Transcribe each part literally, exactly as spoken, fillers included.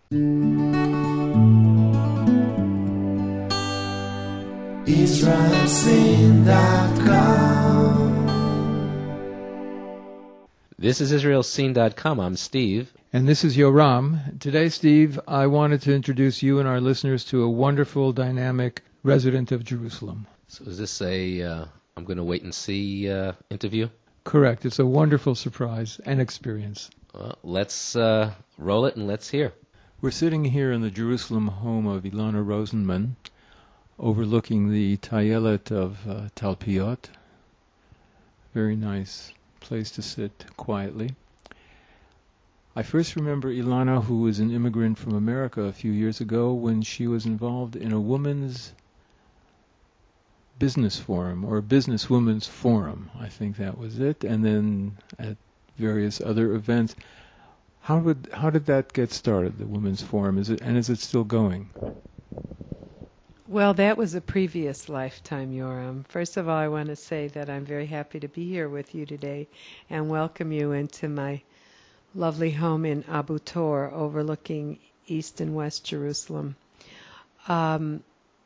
Israel Scene dot com. This is Israel Scene dot com. I'm Steve. And this is Yoram. Today, Steve, I wanted to introduce you and our listeners to a wonderful, dynamic resident of Jerusalem. So is this a uh, I'm going to wait and see uh, interview? Correct. It's a wonderful surprise and experience. Well, let's uh, roll it and let's hear. We're sitting here in the Jerusalem home of Ilana Rosenman, overlooking the Tayelet of uh, Talpiot. Very nice place to sit quietly. I first remember Ilana, who was an immigrant from America a few years ago, when she was involved in a woman's business forum, or a businesswoman's forum. I think that was it. And then at various other events. How would how did that get started, the women's forum? Is it and is it still going? Well, that was a previous lifetime, Yoram. First of all, I want to say that I'm very happy to be here with you today and welcome you into my lovely home in Abu Tor, overlooking East and West Jerusalem. Um,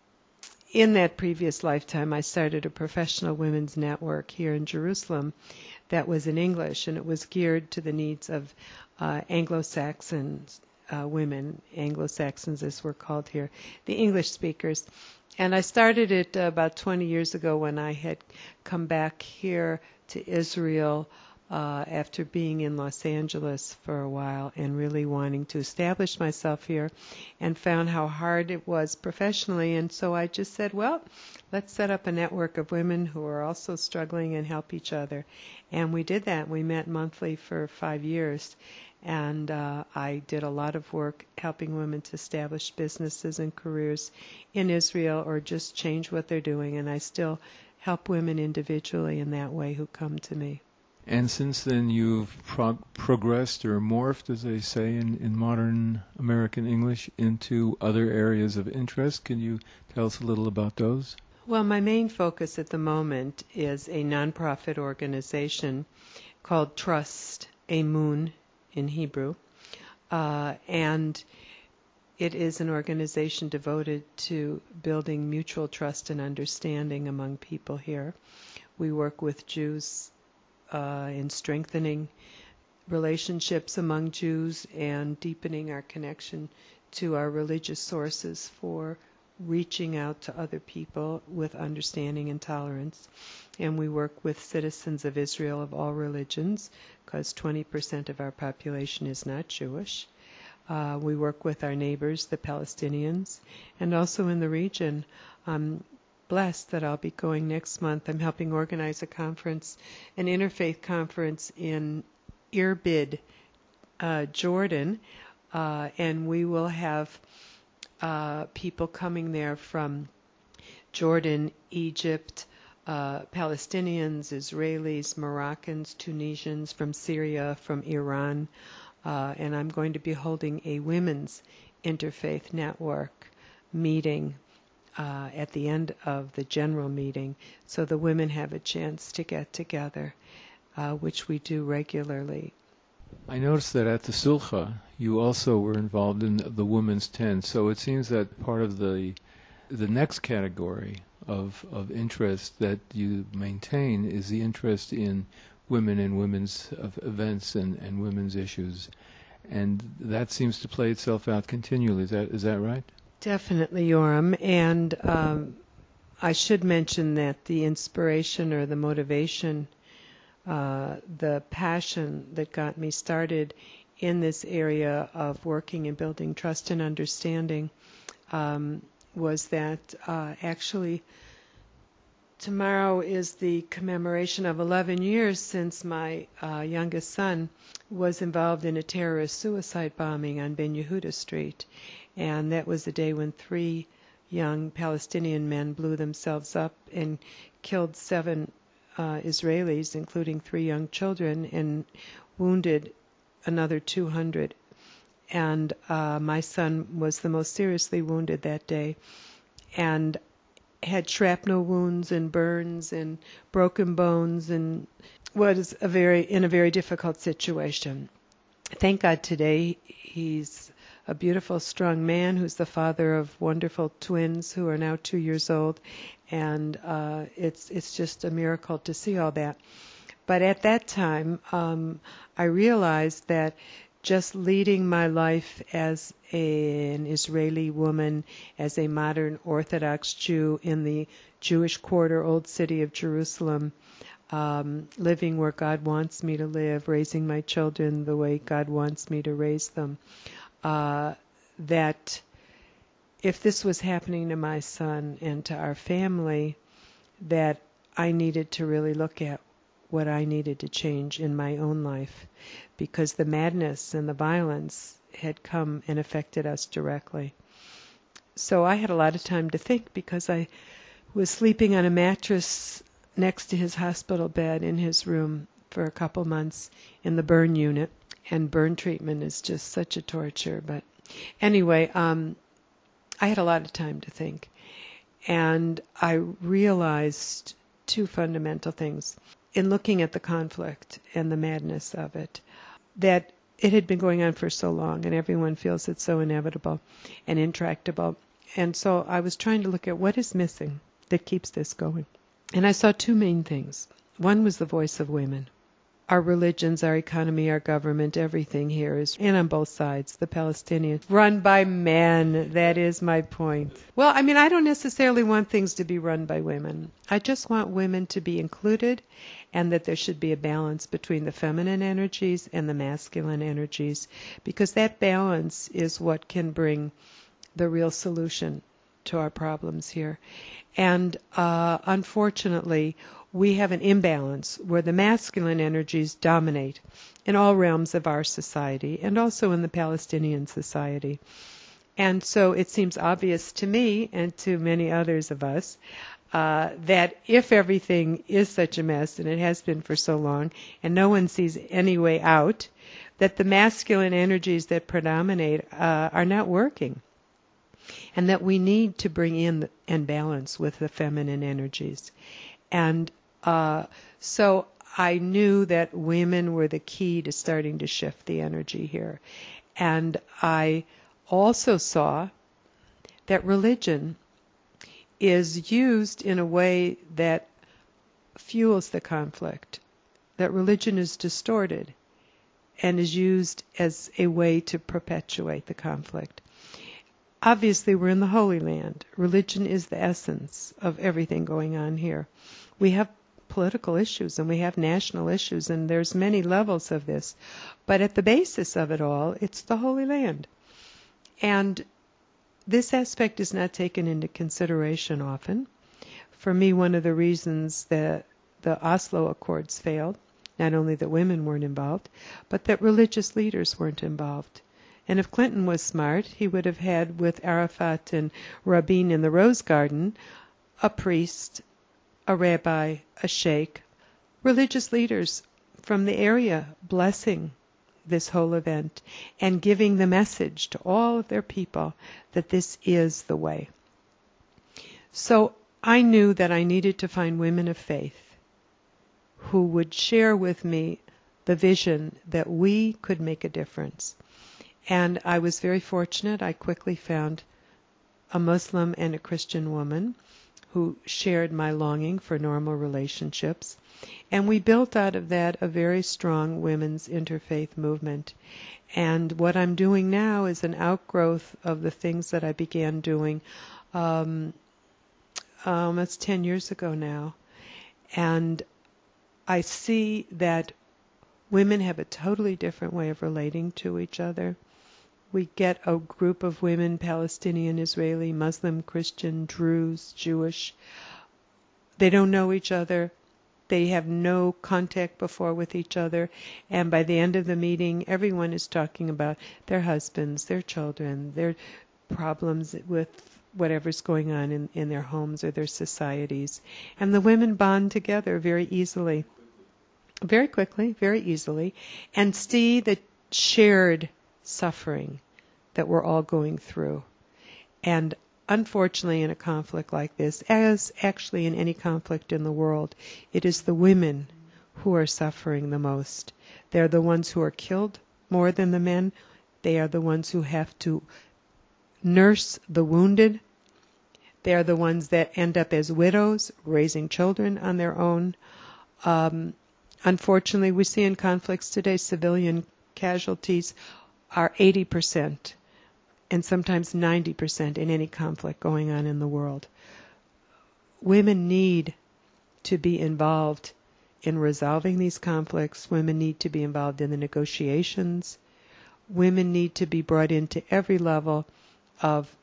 in that previous lifetime, I started a professional women's network here in Jerusalem that was in English, and it was geared to the needs of uh, Anglo-Saxon uh, women, Anglo-Saxons as we're called here, the English speakers. And I started it uh, about twenty years ago when I had come back here to Israel uh, after being in Los Angeles for a while and really wanting to establish myself here, and found how hard it was professionally. And so I just said, well, let's set up a network of women who are also struggling and help each other. And we did that. We met monthly for five years. And uh, I did a lot of work helping women to establish businesses and careers in Israel or just change what they're doing. And I still help women individually in that way who come to me. And since then you've prog- progressed or morphed, as they say in, in modern American English, into other areas of interest. Can you tell us a little about those? Well, my main focus at the moment is a nonprofit organization called Trust, Emun in Hebrew, uh, and it is an organization devoted to building mutual trust and understanding among people here. We work with Jews uh, in strengthening relationships among Jews and deepening our connection to our religious sources for reaching out to other people with understanding and tolerance. And we work with citizens of Israel of all religions, because twenty percent of our population is not Jewish. Uh, we work with our neighbors, the Palestinians, and also in the region. I'm blessed that I'll be going next month. I'm helping organize a conference, an interfaith conference in Irbid, uh, Jordan, uh, and we will have Uh, people coming there from Jordan, Egypt, uh, Palestinians, Israelis, Moroccans, Tunisians, from Syria, from Iran, uh, and I'm going to be holding a women's interfaith network meeting uh, at the end of the general meeting, so the women have a chance to get together, uh, which we do regularly. I noticed that at the Sulcha, you also were involved in the women's tent. So it seems that part of the the next category of of interest that you maintain is the interest in women and women's of events and, and women's issues. And that seems to play itself out continually. Is that is that right? Definitely, Yoram. And um, I should mention that the inspiration or the motivation, Uh, the passion that got me started in this area of working and building trust and understanding um, was that uh, actually tomorrow is the commemoration of eleven years since my uh, youngest son was involved in a terrorist suicide bombing on Ben Yehuda Street. And that was the day when three young Palestinian men blew themselves up and killed seven Uh, Israelis, including three young children, and wounded another two hundred. And uh, my son was the most seriously wounded that day and had shrapnel wounds and burns and broken bones and was a very in a very difficult situation. Thank God today he's a beautiful, strong man who's the father of wonderful twins who are now two years old, and uh, it's it's just a miracle to see all that. But at that time, um, I realized that just leading my life as a, an Israeli woman, as a modern Orthodox Jew in the Jewish quarter, Old City of Jerusalem, um, living where God wants me to live, raising my children the way God wants me to raise them, uh, that if this was happening to my son and to our family, that I needed to really look at what I needed to change in my own life, because the madness and the violence had come and affected us directly. So I had a lot of time to think, because I was sleeping on a mattress next to his hospital bed in his room for a couple months in the burn unit, and burn treatment is just such a torture. But anyway, um, I had a lot of time to think, and I realized two fundamental things in looking at the conflict and the madness of it, that it had been going on for so long, and everyone feels it's so inevitable and intractable. And so I was trying to look at what is missing that keeps this going. And I saw two main things. One was the voice of women. Our religions, our economy, our government, everything here is, and on both sides, the Palestinians, run by men. That is my point. Well, I mean, I don't necessarily want things to be run by women. I just want women to be included, and that there should be a balance between the feminine energies and the masculine energies, because that balance is what can bring the real solution to our problems here. And uh, unfortunately, we have an imbalance where the masculine energies dominate in all realms of our society, and also in the Palestinian society. And so it seems obvious to me, and to many others of us, uh, that if everything is such a mess, and it has been for so long, and no one sees any way out, that the masculine energies that predominate uh, are not working. And that we need to bring in and balance with the feminine energies. And uh, so I knew that women were the key to starting to shift the energy here. And I also saw that religion is used in a way that fuels the conflict, that religion is distorted and is used as a way to perpetuate the conflict. Obviously, we're in the Holy Land. Religion is the essence of everything going on here. We have political issues, and we have national issues, and there's many levels of this. But at the basis of it all, it's the Holy Land. And this aspect is not taken into consideration often. For me, one of the reasons that the Oslo Accords failed, not only that women weren't involved, but that religious leaders weren't involved. And if Clinton was smart, he would have had, with Arafat and Rabin in the Rose Garden, a priest, a rabbi, a sheikh, religious leaders from the area blessing this whole event and giving the message to all of their people that this is the way. So I knew that I needed to find women of faith who would share with me the vision that we could make a difference. And I was very fortunate. I quickly found a Muslim and a Christian woman who shared my longing for normal relationships. And we built out of that a very strong women's interfaith movement. And what I'm doing now is an outgrowth of the things that I began doing um, almost ten years ago now. And I see that women have a totally different way of relating to each other. We get a group of women, Palestinian, Israeli, Muslim, Christian, Druze, Jewish. They don't know each other. They have no contact before with each other. And by the end of the meeting, everyone is talking about their husbands, their children, their problems with whatever's going on in, in their homes or their societies. And the women bond together very easily, very quickly, very easily, and see the shared suffering that we're all going through. And unfortunately, in a conflict like this, as actually in any conflict in the world, it is the women who are suffering the most. They're the ones who are killed more than the men, They are the ones who have to nurse the wounded. They are the ones that end up as widows, raising children on their own. Um, unfortunately, we see in conflicts today civilian casualties are eighty percent and sometimes ninety percent in any conflict going on in the world. Women need to be involved in resolving these conflicts. Women need to be involved in the negotiations. Women need to be brought into every level of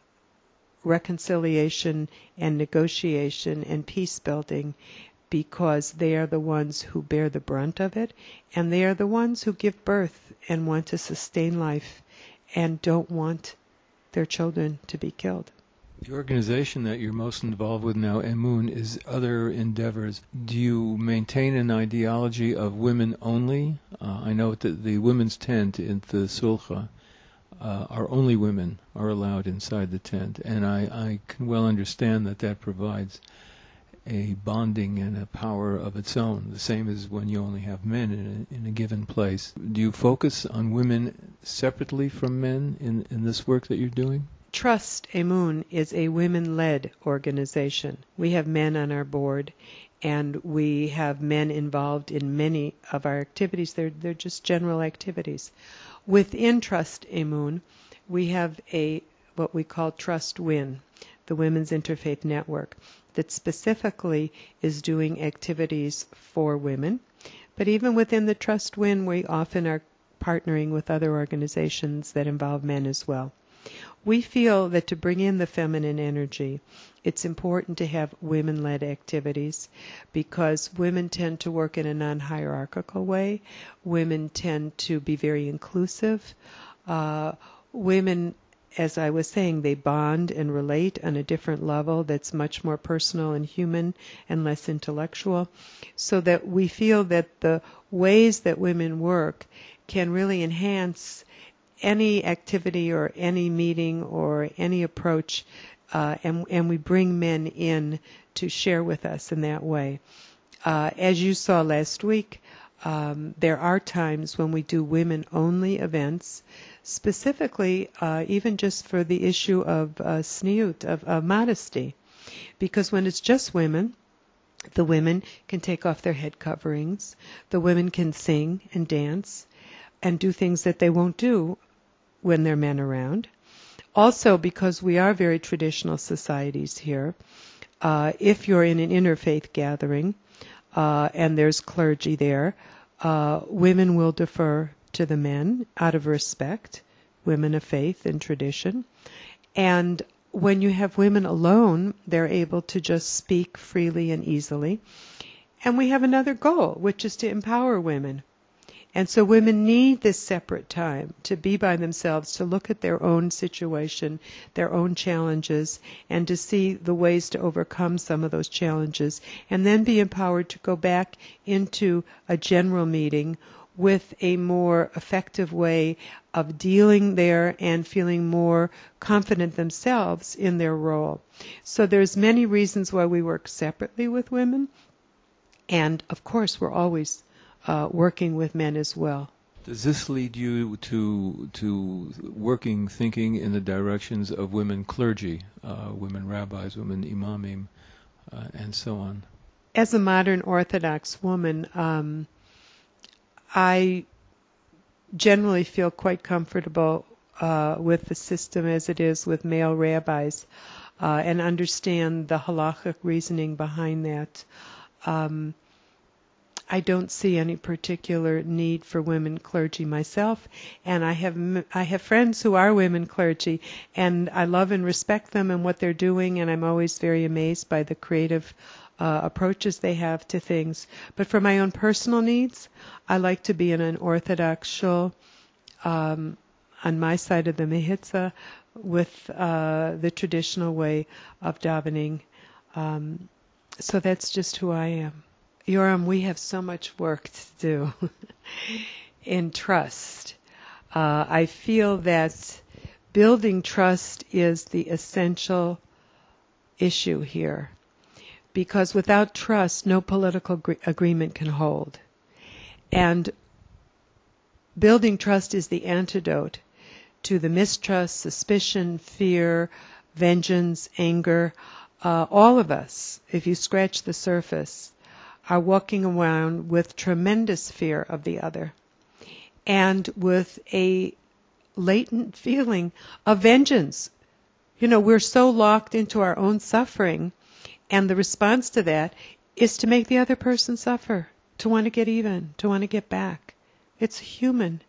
reconciliation and negotiation and peace building, because they are the ones who bear the brunt of it, and they are the ones who give birth and want to sustain life and don't want their children to be killed. The organization that you're most involved with now, Emun, is other endeavors. Do you maintain an ideology of women only? Uh, I know that the women's tent in the Sulcha uh, are only women are allowed inside the tent, and I, I can well understand that that provides a bonding and a power of its own, the same as when you only have men in a, in a given place. Do you focus on women separately from men in, in this work that you're doing? Trust Emun is a women-led organization. We have men on our board, and we have men involved in many of our activities. They're, they're just general activities. Within Trust Emun, we have a what we call Trust Win, the Women's Interfaith Network, that specifically is doing activities for women. But even within the Trust Win, we often are partnering with other organizations that involve men as well. We feel that to bring in the feminine energy, it's important to have women-led activities, because women tend to work in a non-hierarchical way. Women tend to be very inclusive. Uh, women, as I was saying, they bond and relate on a different level that's much more personal and human and less intellectual, so that we feel that the ways that women work can really enhance any activity or any meeting or any approach, uh, and, and we bring men in to share with us in that way. Uh, as you saw last week, um, there are times when we do women-only events, specifically uh, even just for the issue of uh, sniut, of uh, modesty. Because when it's just women, the women can take off their head coverings, the women can sing and dance and do things that they won't do when there are men around. Also, because we are very traditional societies here, uh, if you're in an interfaith gathering uh, and there's clergy there, uh, women will defer to the men out of respect, women of faith and tradition. And when you have women alone, they're able to just speak freely and easily. And we have another goal, which is to empower women. And so women need this separate time to be by themselves, to look at their own situation, their own challenges, and to see the ways to overcome some of those challenges, and then be empowered to go back into a general meeting with a more effective way of dealing there and feeling more confident themselves in their role. So there's many reasons why we work separately with women, and of course we're always Uh, working with men as well. Does this lead you to to working, thinking in the directions of women clergy, uh, women rabbis, women imamim, uh, and so on? As a modern Orthodox woman, um, I generally feel quite comfortable uh, with the system as it is with male rabbis, uh, and understand the halachic reasoning behind that. Um, I don't see any particular need for women clergy myself, and I have I have friends who are women clergy, and I love and respect them and what they're doing, and I'm always very amazed by the creative uh, approaches they have to things. But for my own personal needs, I like to be in an Orthodox shul um, on my side of the Mechitza with uh, the traditional way of davening. Um, so that's just who I am. Yoram, we have so much work to do in trust. Uh, I feel that building trust is the essential issue here, because without trust, no political gr- agreement can hold. And building trust is the antidote to the mistrust, suspicion, fear, vengeance, anger. Uh, all of us, if you scratch the surface, are walking around with tremendous fear of the other and with a latent feeling of vengeance. You know, we're so locked into our own suffering, and the response to that is to make the other person suffer, to want to get even, to want to get back. It's human.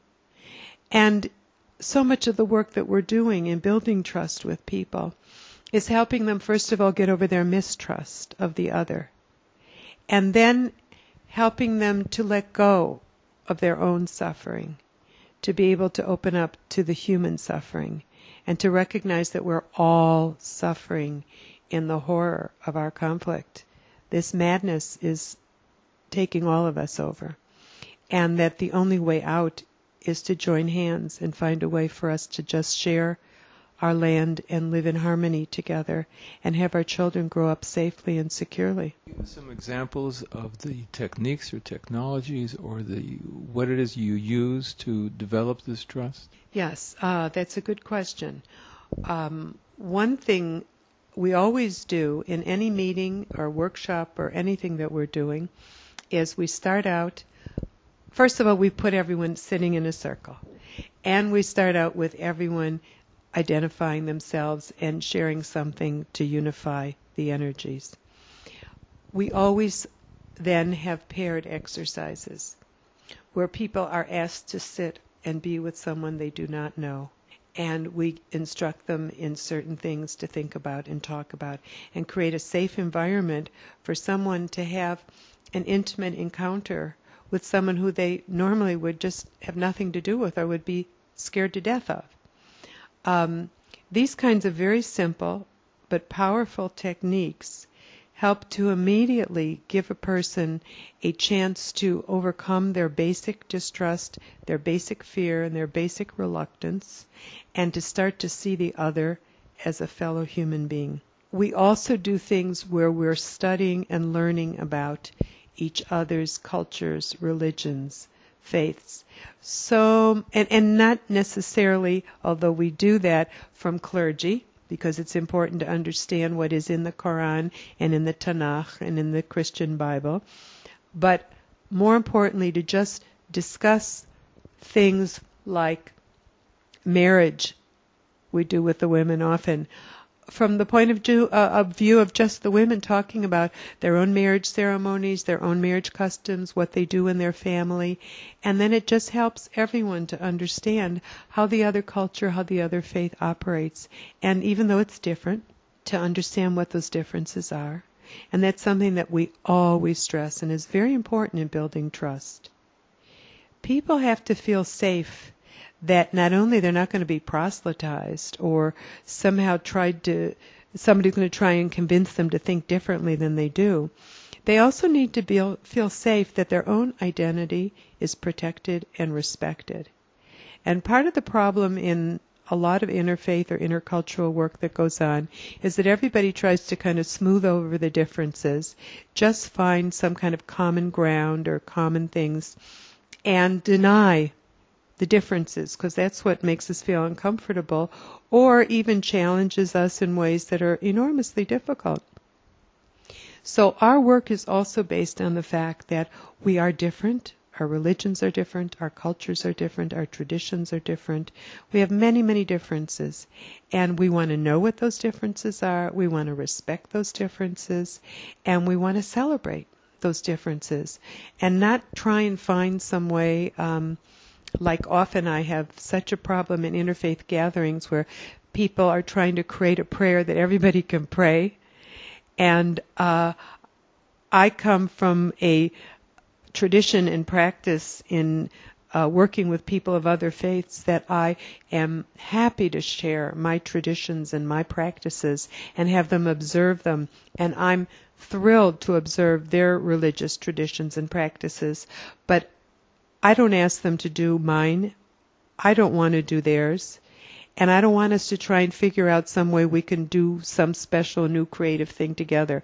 And so much of the work that we're doing in building trust with people is helping them, first of all, get over their mistrust of the other, and then helping them to let go of their own suffering, to be able to open up to the human suffering, and to recognize that we're all suffering in the horror of our conflict. This madness is taking all of us over, and that the only way out is to join hands and find a way for us to just share our land and live in harmony together and have our children grow up safely and securely. Give us some examples of the techniques or technologies or the what it is you use to develop this trust. Yes, uh, that's a good question. Um, one thing we always do in any meeting or workshop or anything that we're doing is we start out, first of all, we put everyone sitting in a circle. And we start out with everyone identifying themselves and sharing something to unify the energies. We always then have paired exercises where people are asked to sit and be with someone they do not know. And we instruct them in certain things to think about and talk about and create a safe environment for someone to have an intimate encounter with someone who they normally would just have nothing to do with or would be scared to death of. Um, these kinds of very simple but powerful techniques help to immediately give a person a chance to overcome their basic distrust, their basic fear, and their basic reluctance, and to start to see the other as a fellow human being. We also do things where we're studying and learning about each other's cultures, religions, faiths. So, and, and not necessarily, although we do that from clergy, because it's important to understand what is in the Quran and in the Tanakh and in the Christian Bible, but more importantly to just discuss things like marriage, we do with the women often, from the point of view, uh, of view of just the women talking about their own marriage ceremonies, their own marriage customs, what they do in their family, and then it just helps everyone to understand how the other culture, how the other faith operates, and even though it's different, to understand what those differences are. And that's something that we always stress and is very important in building trust. People have to feel safe that not only they're not going to be proselytized or somehow tried to, somebody's going to try and convince them to think differently than they do, they also need to be, feel safe that their own identity is protected and respected. And part of the problem in a lot of interfaith or intercultural work that goes on is that everybody tries to kind of smooth over the differences, just find some kind of common ground or common things, and deny the differences, because that's what makes us feel uncomfortable, or even challenges us in ways that are enormously difficult. So our work is also based on the fact that we are different, our religions are different, our cultures are different, our traditions are different. We have many, many differences, and we want to know what those differences are, we want to respect those differences, and we want to celebrate those differences, and not try and find some way, um, like often I have such a problem in interfaith gatherings where people are trying to create a prayer that everybody can pray. And uh, I come from a tradition and practice in uh, working with people of other faiths that I am happy to share my traditions and my practices and have them observe them. And I'm thrilled to observe their religious traditions and practices. But I don't ask them to do mine. I don't want to do theirs. And I don't want us to try and figure out some way we can do some special new creative thing together.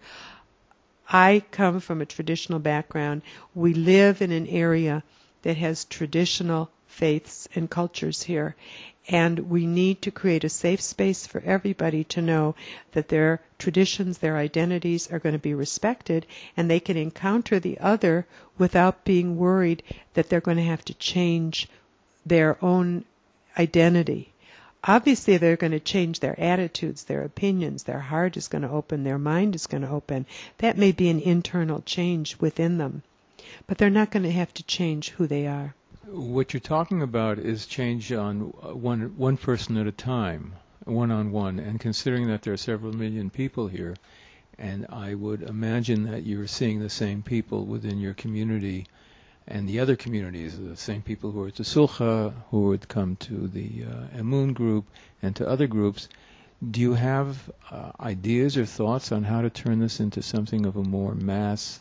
I come from a traditional background. We live in an area that has traditional faiths and cultures here. And we need to create a safe space for everybody to know that their traditions, their identities are going to be respected, and they can encounter the other without being worried that they're going to have to change their own identity. Obviously, they're going to change their attitudes, their opinions, their heart is going to open, their mind is going to open. That may be an internal change within them, but they're not going to have to change who they are. What you're talking about is change on one one person at a time, one-on-one, and considering that there are several million people here, and I would imagine that you're seeing the same people within your community and the other communities, the same people who are at the Sulcha, who would come to the uh, Emun group and to other groups. Do you have uh, ideas or thoughts on how to turn this into something of a more mass,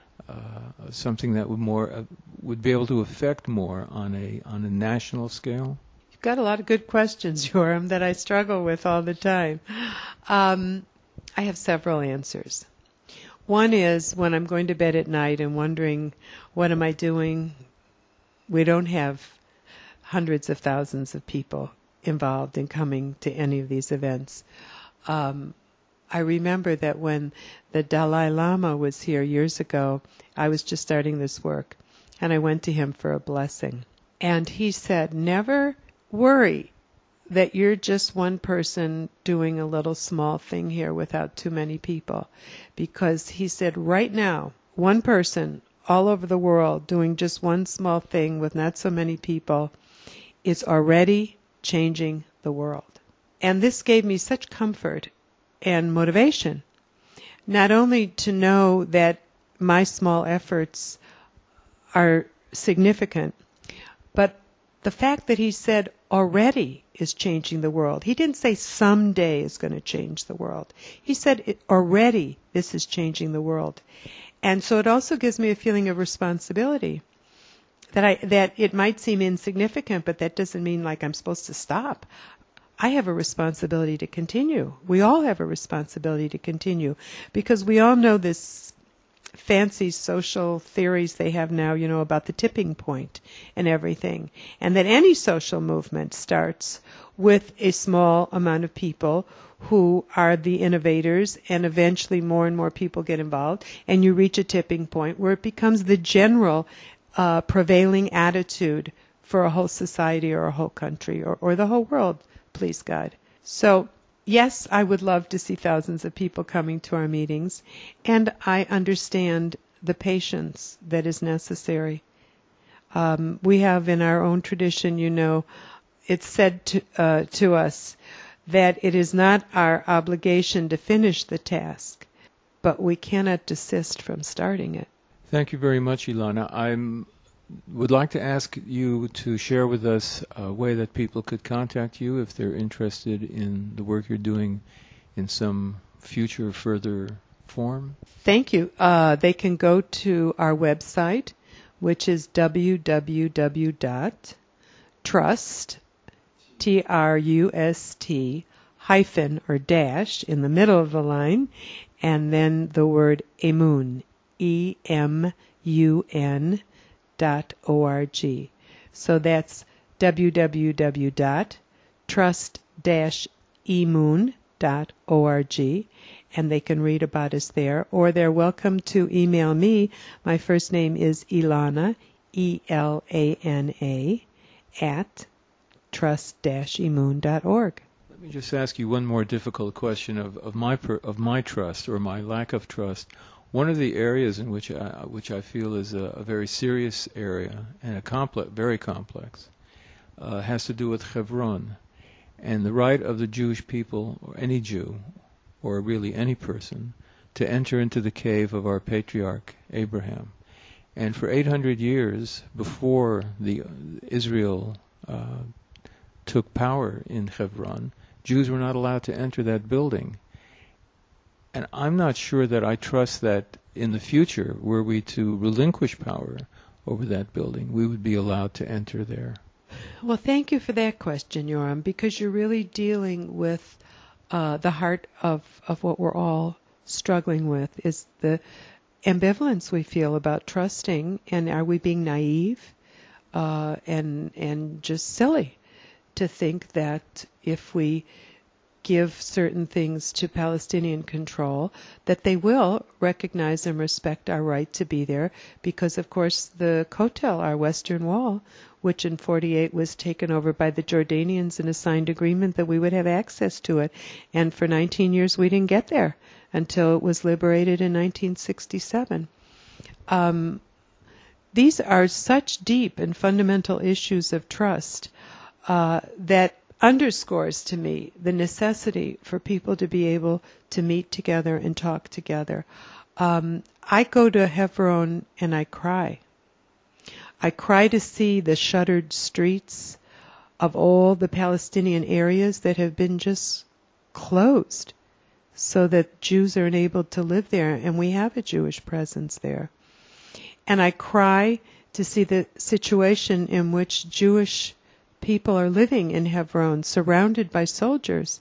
uh, something that would more uh, would be able to affect more on a on a national scale? You've got a lot of good questions, Yoram, that I struggle with all the time. Um, I have several answers. One is when I'm going to bed at night and wondering, what am I doing? We don't have hundreds of thousands of people involved in coming to any of these events. Um, I remember that when the Dalai Lama was here years ago, I was just starting this work, and I went to him for a blessing. And he said, never worry that you're just one person doing a little small thing here without too many people. Because he said, right now, one person all over the world doing just one small thing with not so many people is already changing the world. And this gave me such comfort and motivation, not only to know that my small efforts are significant, but the fact that he said already is changing the world. He didn't say someday is going to change the world. He said it, already this is changing the world. And so it also gives me a feeling of responsibility that I that it might seem insignificant, but that doesn't mean like I'm supposed to stop. I have a responsibility to continue. We all have a responsibility to continue, because we all know this fancy social theories they have now, you know, about the tipping point and everything, and that any social movement starts with a small amount of people who are the innovators, and eventually more and more people get involved, and you reach a tipping point where it becomes the general uh, prevailing attitude for a whole society or a whole country or, or the whole world, please God. So yes, I would love to see thousands of people coming to our meetings, and I understand the patience that is necessary. Um, we have in our own tradition, you know, it's said to, uh, to us that it is not our obligation to finish the task, but we cannot desist from starting it. Thank you very much, Ilana. I would like to ask you to share with us a way that people could contact you if they're interested in the work you're doing in some future further form. Thank you. Uh, they can go to our website, which is w w w dot trust, T R U S T, hyphen or dash in the middle of the line, and then the word Emun, E M U N dot O R G. So that's w w w dot trust dash emun dot org, and they can read about us there, or they're welcome to email me. My first name is Ilana, E L A N A, at trust dash emun dot org. Let me just ask you one more difficult question of, of my per, of my trust or my lack of trust. One of the areas in which I, which I feel is a, a very serious area and a complex, very complex, uh, has to do with Hebron and the right of the Jewish people, or any Jew, or really any person, to enter into the cave of our patriarch Abraham. And for eight hundred years before the Israel uh, took power in Hebron, Jews were not allowed to enter that building. And I'm not sure that I trust that in the future, were we to relinquish power over that building, we would be allowed to enter there. Well, thank you for that question, Yoram, because you're really dealing with uh, the heart of, of what we're all struggling with, is the ambivalence we feel about trusting, and are we being naive? uh, and and just silly to think that if we give certain things to Palestinian control, that they will recognize and respect our right to be there, because of course the Kotel, our Western Wall, which in forty-eight was taken over by the Jordanians in a signed agreement that we would have access to it, and for nineteen years we didn't get there until it was liberated in nineteen sixty-seven. Um, these are such deep and fundamental issues of trust uh, that underscores to me the necessity for people to be able to meet together and talk together. Um, I go to Hebron and I cry. I cry to see the shuttered streets of all the Palestinian areas that have been just closed so that Jews are enabled to live there, and we have a Jewish presence there. And I cry to see the situation in which Jewish people are living in Hebron, surrounded by soldiers.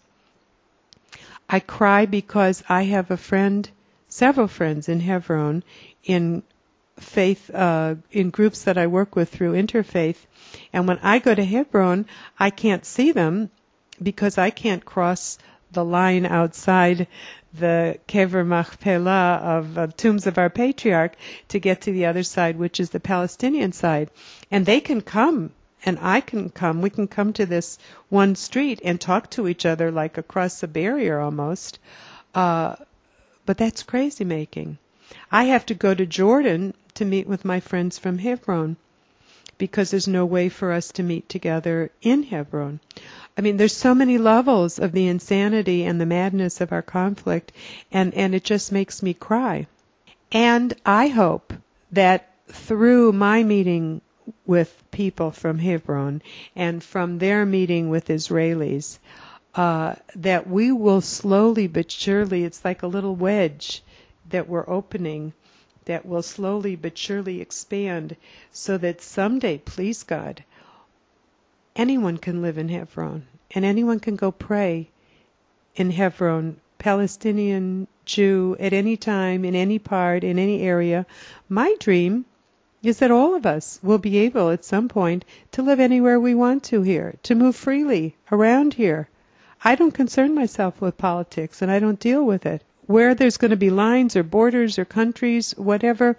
I cry because I have a friend, several friends in Hebron, in faith, uh, in groups that I work with through Interfaith, and when I go to Hebron, I can't see them because I can't cross the line outside the Kever Machpelah of uh, Tombs of Our Patriarch to get to the other side, which is the Palestinian side. And they can come, and I can come. We can come to this one street and talk to each other like across a barrier almost. Uh, but that's crazy making. I have to go to Jordan to meet with my friends from Hebron because there's no way for us to meet together in Hebron. I mean, there's so many levels of the insanity and the madness of our conflict, and, and it just makes me cry. And I hope that through my meeting with people from Hebron and from their meeting with Israelis, uh, that we will slowly but surely, it's like a little wedge that we're opening, that will slowly but surely expand so that someday, please God, anyone can live in Hebron, and anyone can go pray in Hebron, Palestinian, Jew, at any time, in any part, in any area. My dream is that all of us will be able at some point to live anywhere we want to here, to move freely around here. I don't concern myself with politics, and I don't deal with it. Where there's going to be lines or borders or countries, whatever,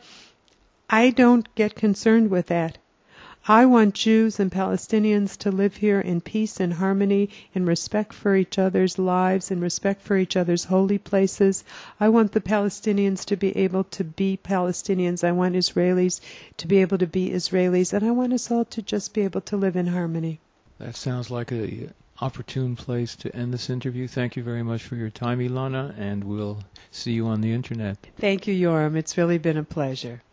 I don't get concerned with that. I want Jews and Palestinians to live here in peace and harmony, in respect for each other's lives, in respect for each other's holy places. I want the Palestinians to be able to be Palestinians. I want Israelis to be able to be Israelis. And I want us all to just be able to live in harmony. That sounds like a opportune place to end this interview. Thank you very much for your time, Ilana, and we'll see you on the internet. Thank you, Yoram. It's really been a pleasure.